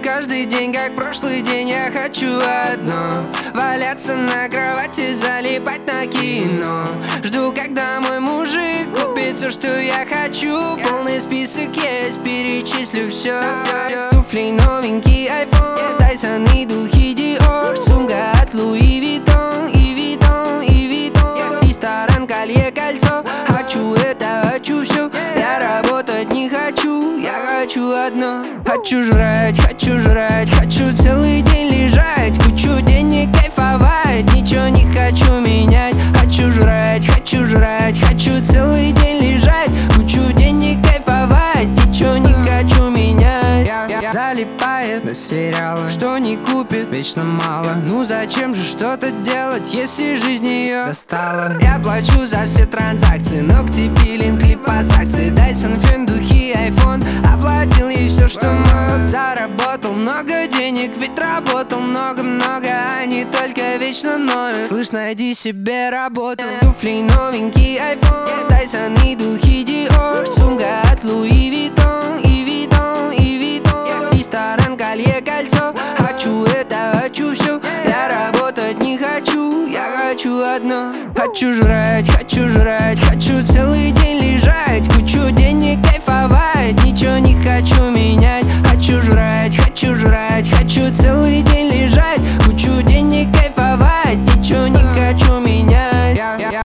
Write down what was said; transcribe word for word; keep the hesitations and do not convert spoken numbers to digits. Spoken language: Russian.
Каждый день как прошлый день, я хочу одно: валяться на кровати, залипать на кино. Жду, когда мой мужик купит все, что я хочу. Полный список есть, перечислю все. Туфли новенький айфон, Тайсон и духи Диор. Сумка от Луи Виттон, и Виттон, и Виттон. Ресторан, колье, кольцо. Хочу это, хочу все. Я работать не хочу, я хочу одно. Хочу жрать, хочу жрать, хочу целый день лежать. Кучу денег кайфовать, ничего не хочу менять. Хочу жрать, хочу жрать, хочу целый день лежать. Кучу денег кайфовать, ничего не хочу менять. Залипает до сериала, что не купит, вечно мало. Ну зачем же что-то делать, если жизнь ее достала? Я плачу за все транзакции, ногти, пилинг, липосакции. Дайсон, фен, духи, айфон. Оплатил ей все, что мог. Заработал много денег, ведь работал много-много, а не только вечно ноют. Слышь, найди себе работу. Туфли новенький айфон, Тайсон и духи Диор. Сумка от Луи Виттон, и Виттон, и Виттон. Ресторан, колье, кольцо. Хочу это, хочу все. Я работать не хочу, я хочу одно. Хочу жрать, хочу жрать, хочу целый день лежать.